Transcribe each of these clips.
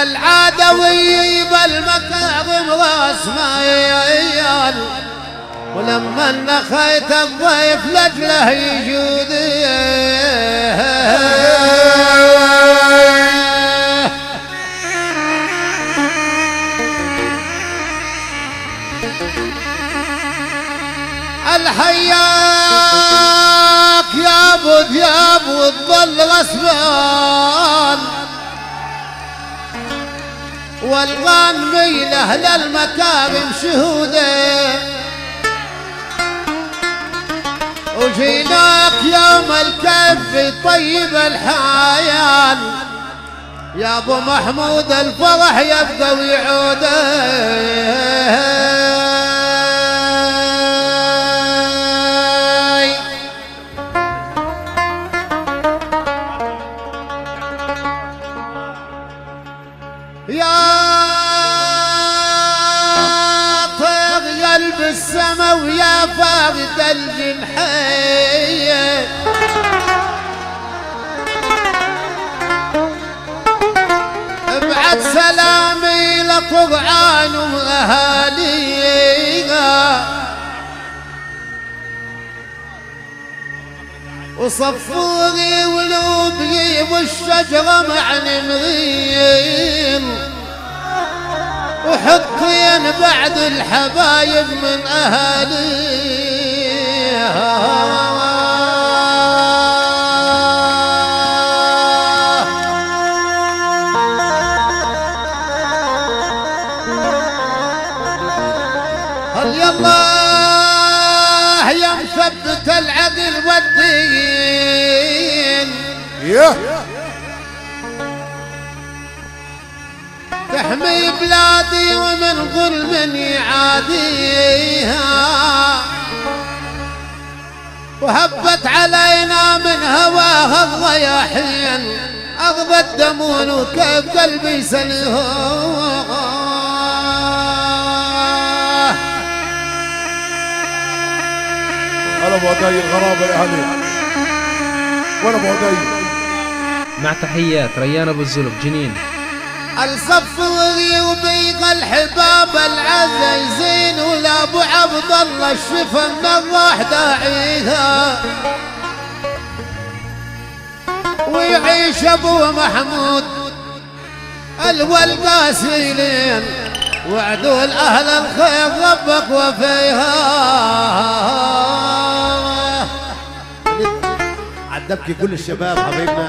العادوي بالمكارم راس مايل، ولما نخيت الضيف لجله يجود. الحياك يا ابو ذياب وتظل غصبان، والغانمي لاهل المكارم شهوده، وجيناك يوم الكف طيب الحيان، يا ابو محمود الفرح يبقى ويعوده. السما ويا فارد الجنحية، ابعت سلامي لقرعان واهاليها، وصفوري ولوبي والشجرة مع نمرين، وحطين بعد الحبايب من أهاليها. هل يالله يا مثبت العدل والدين، تحمي بلادي ومن ظلم يعاديها، وهبت علينا من هواها الرياحين، أغض الدمون وكيف قلبي سلهوها. أنا أبو عدي الغرابة يا أهلي، وأنا أبو عدي. مع تحيات ريان أبو الزلف جنين. الصفوري وبيق الحباب العزيزين، ولا ابو عبد الله الشفا من الراح داعيها، ويعيش ابو محمود الوالقاسيلين، وعدول اهل الخير ربك وفيها. عدبكي كل الشباب حبيبنا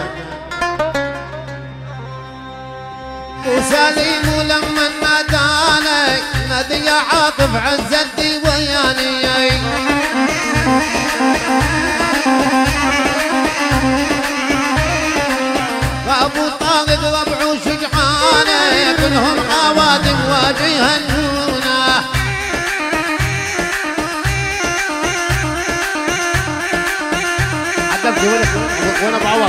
وسليم، ولما ناداني نادي يا عاطف عزتي وياني، ابو طارق ربع وشجعاني كلهم خوادم واجهنونا. عدبكي وانا بعوض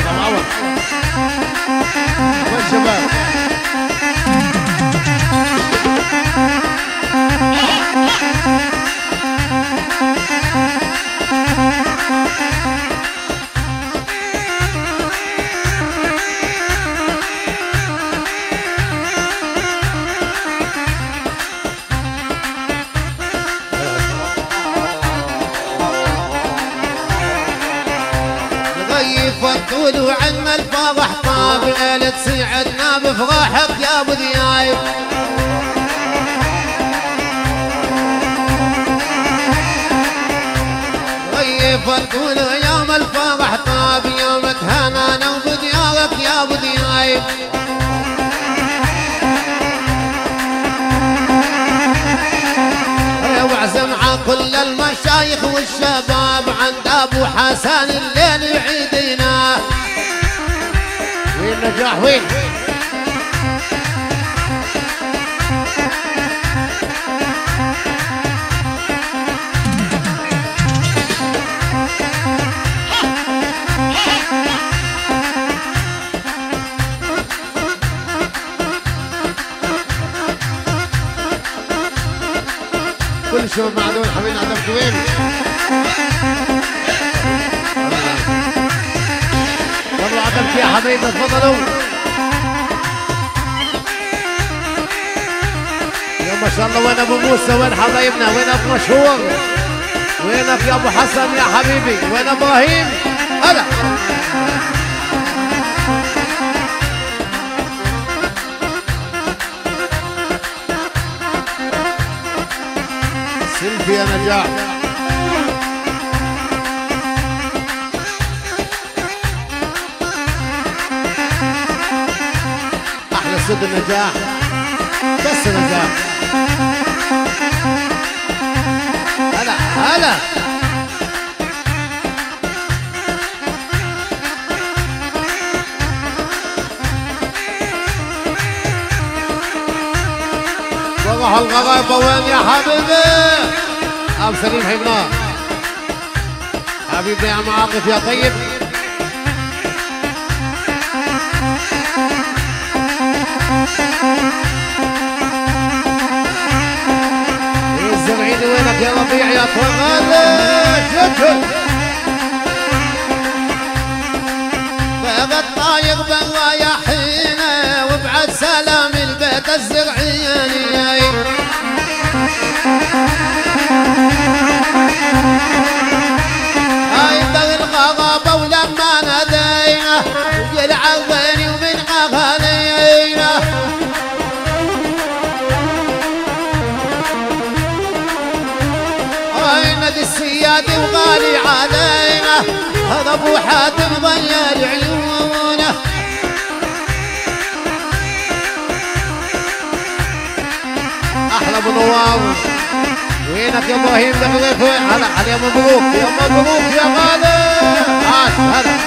والشباب. فضلوا عنا الفرح طاب ليلة سعدنا بفرحك يا ابو ذيايب، فضلوا يوم الفرح طاب يوم تهانانا وبديارك يا ابو ذيايب. واعزم على كل المشايخ والشباب عند ابو حسن الليل يعيدنا. وين نجاح وين؟ كل الشباب مع دول حبيبنا عندك وين؟ والله عندك يا حبيبي تفضلوا. شاء الله. وين ابو موسى؟ وين حبايبنا؟ وين ابو مشهور؟ وينك يا ابو حسن يا حبيبي؟ وين ابراهيم؟ هلا سيلفي يا نجاح. احلى صوت النجاح، بس نجاح. هلا هلا والله الغرابة وين يا حبيبي؟ ابو سليم حبنا حبيبنا يا عم عاطف يا طيب. الزرعين وينك يا ربيع يا طوال؟ شكل باب الطايق بالرايحين وبعد سلام البيت الزرعيني. ايضا الغرابة ولما نادينا وقلع عيني ومن اغانينا. نادي السيادي وغالي علينا هذا ابو حاتم ضيع عيونه. احلى ابو نوار وينك يا ابراهيم دغريف؟ هلا علي يا مبروك يا مبروك يا غالي. عاش هلا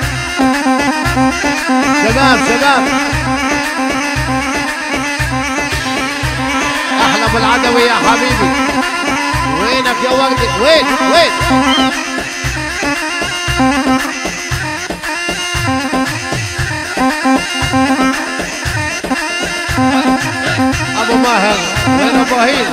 شباب شباب. احلى ابو العدوي يا حبيبي. وينك يا وردي؟ وين وين؟ ابو ماهر وين ابراهيم؟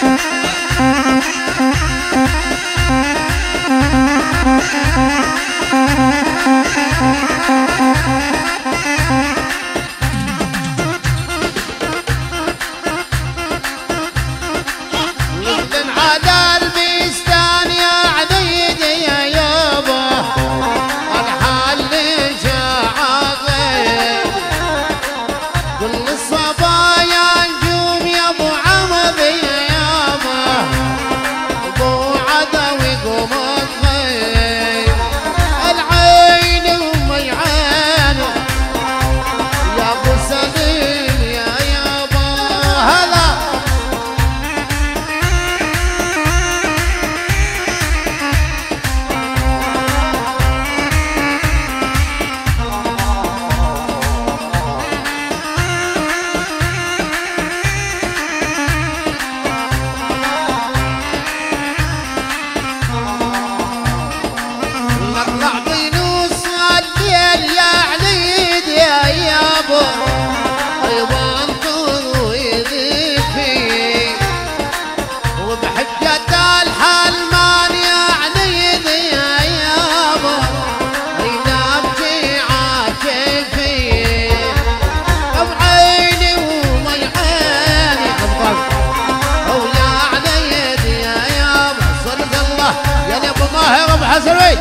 حسني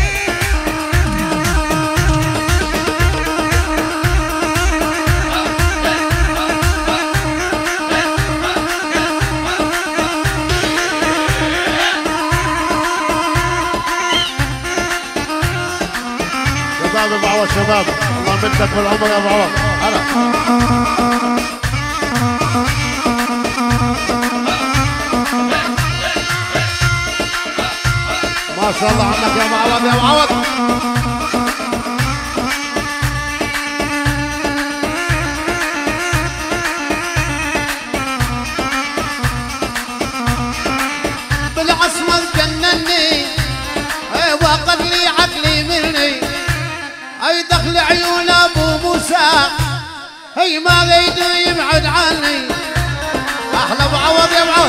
شباب ابو عوض شباب الله يمدك بالعمر يا ابو عوض. هلا ما شاء الله عنك يا معوض يا معوض. بالعصمة جنني وقد لي عقلي مني اي دخل عيون ابو موسى هي ما قيد يبعد عني. احلى ابو عوض يا معوض.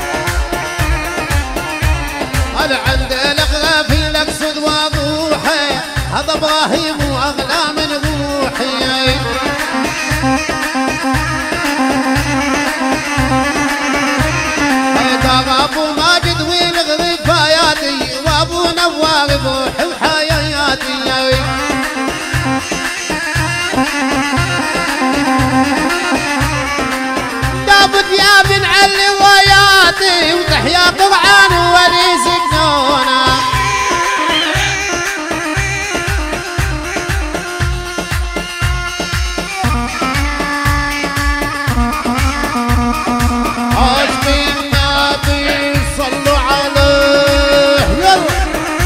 هذا عند الاغلافي الاقصد واضوحه هذا ابراهيم واغلى من روحي. هذا ابو ماجد والغرفاياتي وابو نوار بروحي وحياتي. دابت يا بن علي راياتي وتحيا قرعان ولي سكنونا. عاشقي النبي صلوا عليه يلا.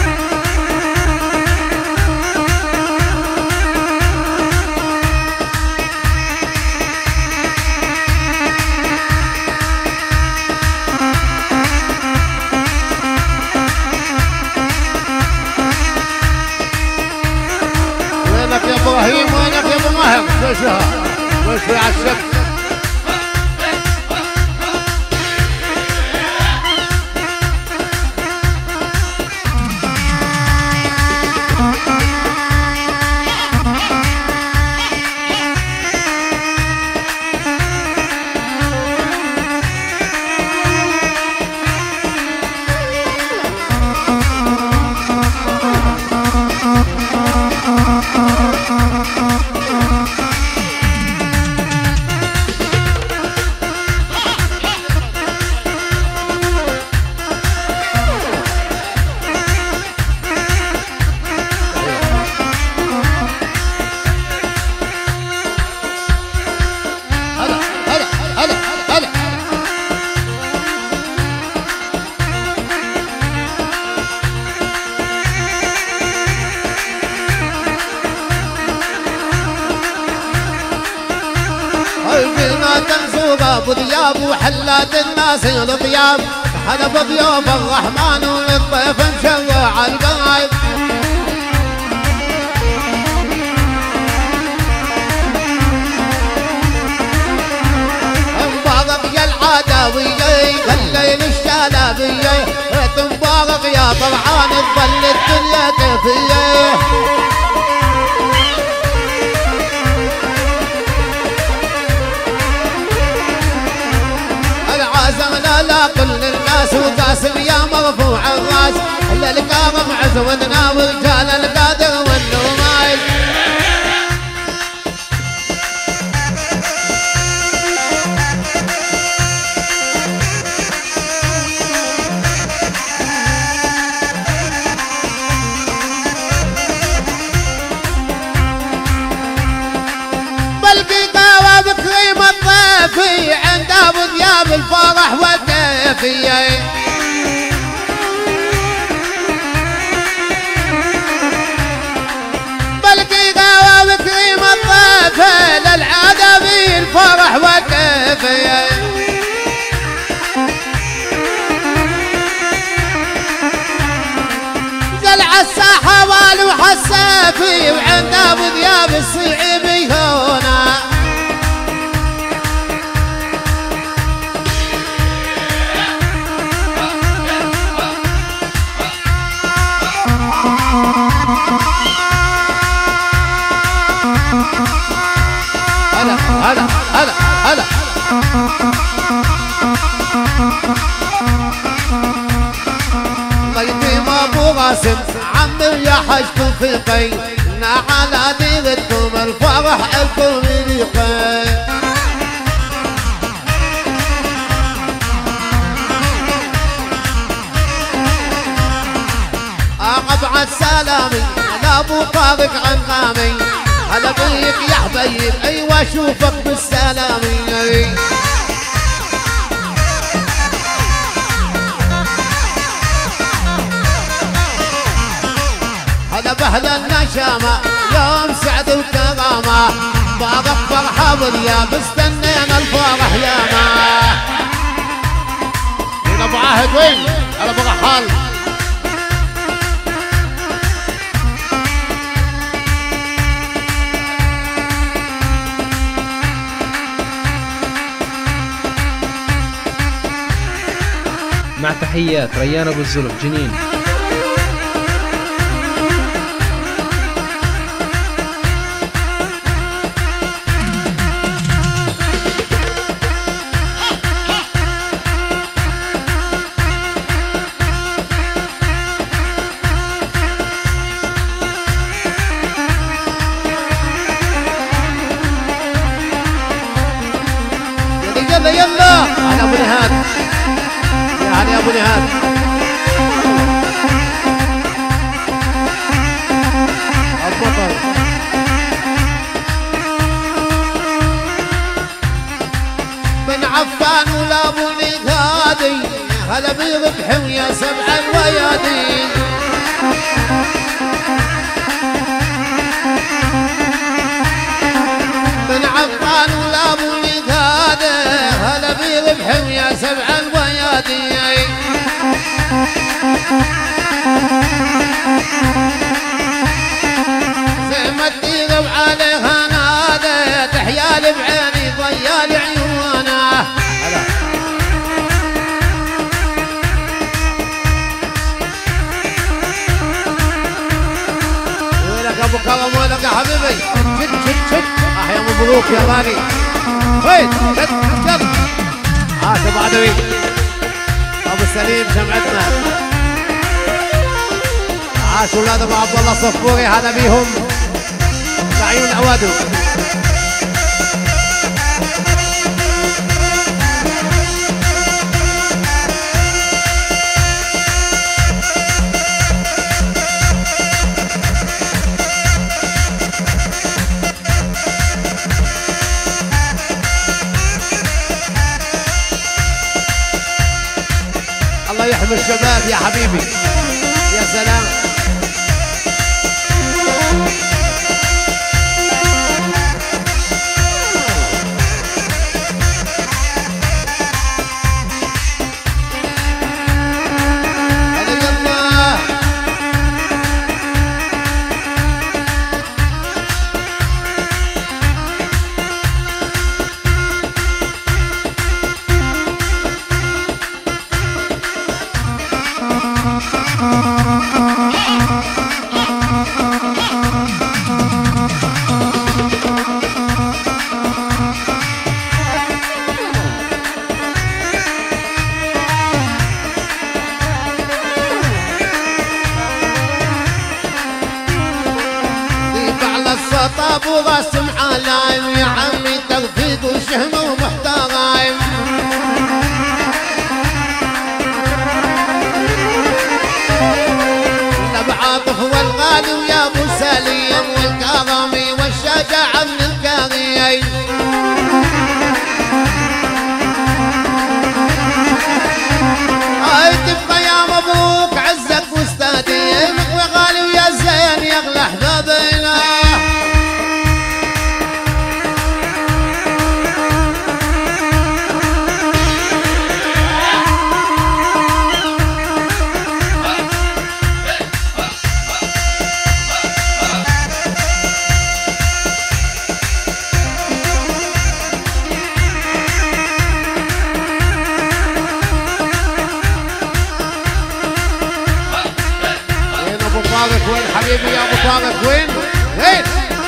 وينك يا ابراهيم وينك يا ابو مهر؟ وشها على الشك. ابو ذياب وحلات الناس الضياب حلب ضيوف الرحمن والضيف مشوع القايب. مبارك يا العداوية الليل الشلابية مبارك يا طبعان تظل الدنيا كيفية. لا كل الناس وقاسم يا مرفوع الراس الكاظم عزوتنا ورجال القادر والنومايل. بالقيقاوة بكريم الضيفي عند ابو ذياب الفرح والكيفية. بالقيقاوة بكريم الضيفي للعدوي الفرح والكيفية. زلع الساحة والو حسافي وعند ابو ذياب الصعيبي هنا. هلا هلا هلا الله يديم ابو غاسم عمي يا حجكم في قي على ديرتكم الفرح لكم يليقي. ابعد سلامي على ابو طارق عنقامي على بيك يا حبيب ايوه اشوفك بالسلامي. هلا بأهل النشامة يوم سعد وكرامة بارك فرحة باليا بستنينا الفرح ياما. وين ابو عاهد وين؟ هلا ابو رحال. مع تحيات ريان ابو الزلف جنين. هلا بربح ويا سبع الويادين من عطان ولا ابو هذا هلا بربح ويا سبع الويادين زي ما تقرب عليها نادى تحيال بعيني ضيال عيونه وينك ابو كرم وينك يا حبيبي شد احيا مبروك يا غالي وين شد عاش ابو عدوي ابو سليم جمعتنا عاش ولاد ابو عبد الله صفوري هذا بيهم بعيون عوادو الله يحمي الشباب يا حبيبي يا سلام السطاب وغاسم علايم يا عمي تغفيد وشهم ومحترايم بعاطف والغالي ويا ابو سليم والكرمي والشجاعة من الكريم هاي تبقى يا مبروك عزك واستديمك وغالي ويا زين يغلى احبابنا وين حبيبي يا ابو طارق وين؟ وين؟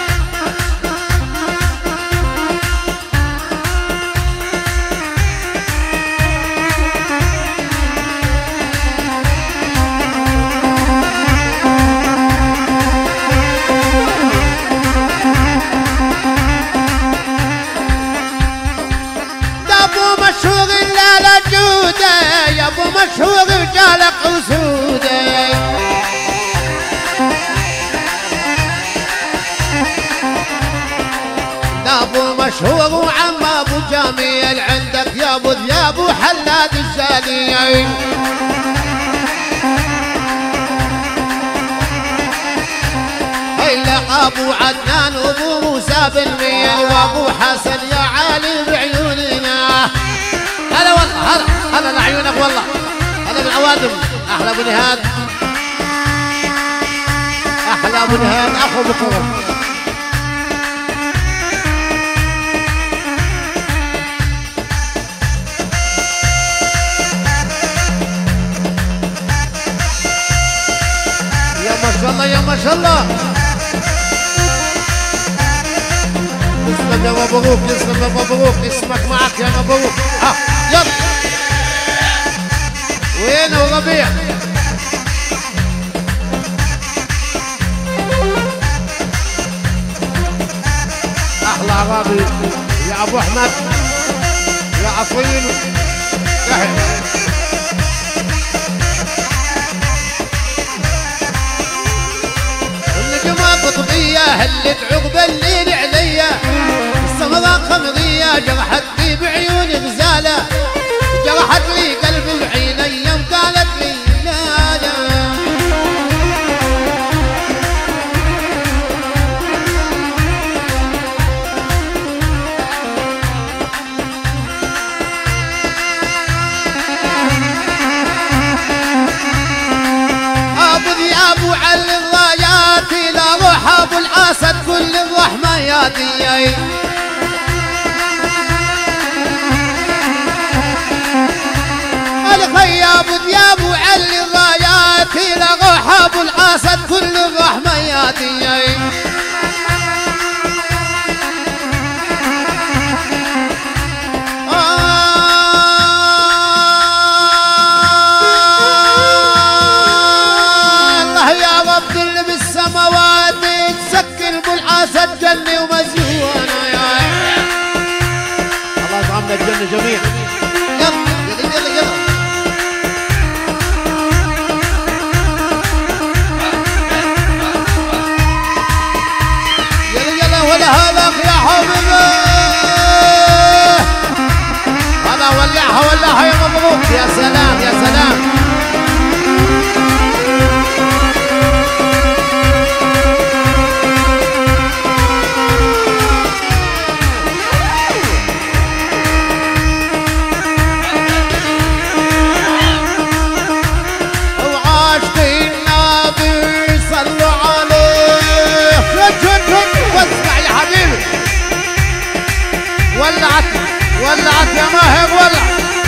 ده ابو مشهور لا لا جوده يا ابو مشهور رجالك اسوده ابو مشهور وعم ابو جميل عندك يا ابو ذياب وحلاد الزاني هيلا ابو عدنان وابو موسى بالميل وابو حسن يا عالي بعيوننا هلا والله هلا لعيونك والله هلا بالعوادم احلى ابو نهاد احلى ابو نهاد اخو بكره ما شاء الله يا ما شاء الله اسلم يا مبروك اسلم يا مبروك اسمك معك يا مبروك ها يلا وينه ربيع احلى عرابي يا ابو احمد يا عصيل يحيى قطبية هلت عقب الليل عليا السمراء خمرية جرحت لي بعيوني غزالة جرحت لي قلبي بعيني علي الرايات لا روح ابو الاسد كل الرحمه يا ديي الخياب دياب وعلي الرايات لا روح ابو الاسد كل الرحمه يا ديي الاسد جني ومزيونه يا الله يطعمنا الجنة جميع. يلا يلا يلا يلا يلا ولا هلاك يا حبيبي هلا ولعها يا مبروك يا سلام يا سلام ولعت يا ماهر ولع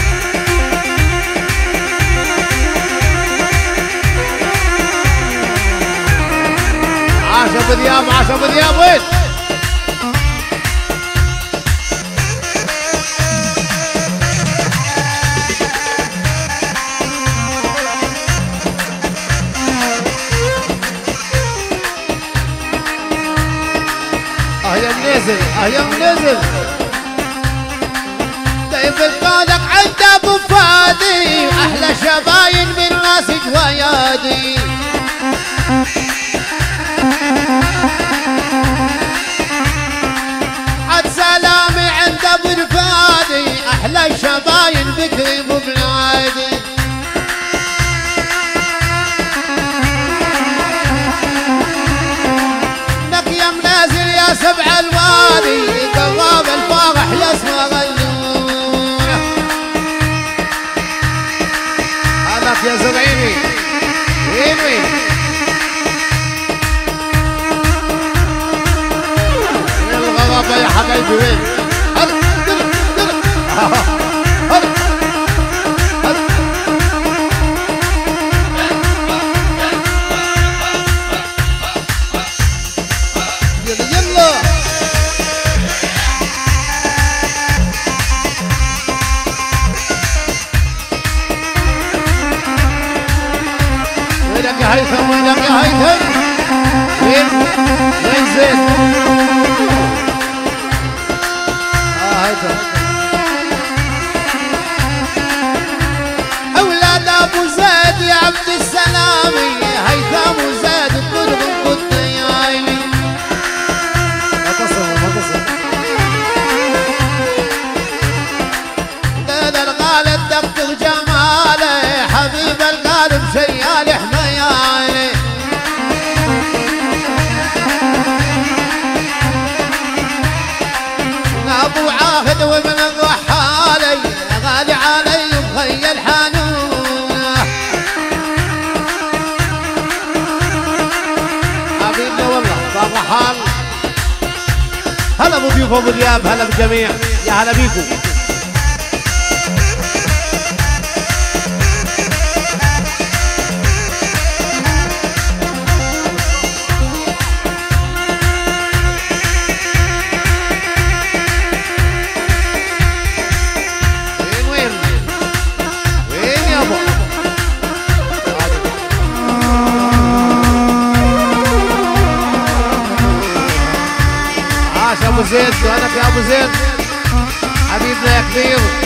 عاش ابو دياب عاش ابو دياب وين يا منزل يا منزل بالقادق عند ابو فادي احلى شباين من ناس جوايادي عد سلامي عند ابو الفادي احلى شباين بكري ببلادي لك يا منازل يا سبع الوادي قراب الفرح يسمى غني يا زرعيني وين الغرابة يا حبايبي وين هيثم وينك يا هيثم وين زين هيثم اولاد ابو زيد يا عبد السلامي هيثم وزيد كلهم قد يا عيني ما تصل لا الغالب دكتور جماله حبيب القلب شيال حماية ابو عاهد ومن الرحالي غالي علي وخي الحنون حبيبنا والله طاب حال هلا ابو ضيوف ابو دياب هلا بالجميع يا هلا بيكم ابو زيد وهناك يا ابو زيد حبيبنا يا كبير